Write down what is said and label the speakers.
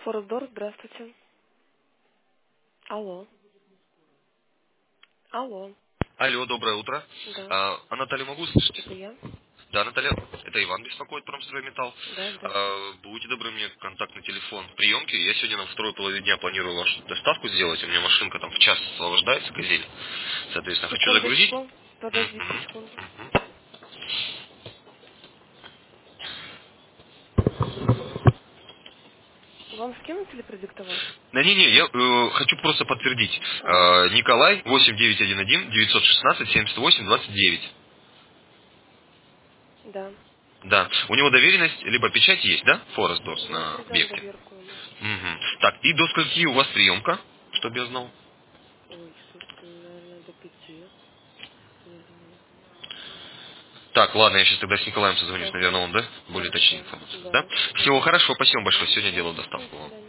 Speaker 1: Фордор, здравствуйте. Алло. Алло.
Speaker 2: Алло, доброе утро.
Speaker 1: Да,
Speaker 2: Наталья, могу слышать?
Speaker 1: это я.
Speaker 2: Да, Наталья, это Иван беспокоит, Промстройметалл.
Speaker 1: Да, здравствуйте.
Speaker 2: Будьте добры, мне контактный телефон приемки. Я сегодня на второй половине дня планирую вашу доставку сделать. У меня машинка там в час освобождается, газель. Соответственно, хочу загрузить.
Speaker 1: Секундочку. Подождите секунду. Вам скинуть или продиктовать?
Speaker 2: Да не, я хочу просто подтвердить.
Speaker 1: А,
Speaker 2: Николай, 8911 916 78 29.
Speaker 1: да.
Speaker 2: Да. У него доверенность, либо печать есть, да? Форест Дорс
Speaker 1: Я
Speaker 2: на
Speaker 1: передам
Speaker 2: объекте.
Speaker 1: доверку ему.
Speaker 2: Мгм. Так, и до скольки у вас приемка, чтобы я знал?
Speaker 1: Ой, слушайте, ну, наверное, до 5. Не знаю.
Speaker 2: Так, ладно, я сейчас тогда с Николаем созвонюсь,
Speaker 1: Ага.
Speaker 2: наверное, он, да? Более точнее
Speaker 1: Хорошо.
Speaker 2: информацию, да?
Speaker 1: Да.
Speaker 2: Всего
Speaker 1: Угу.
Speaker 2: хорошо, спасибо большое.
Speaker 1: Да,
Speaker 2: Сегодня делаю
Speaker 1: пожалуйста, до
Speaker 2: доставку вам.
Speaker 1: свидания.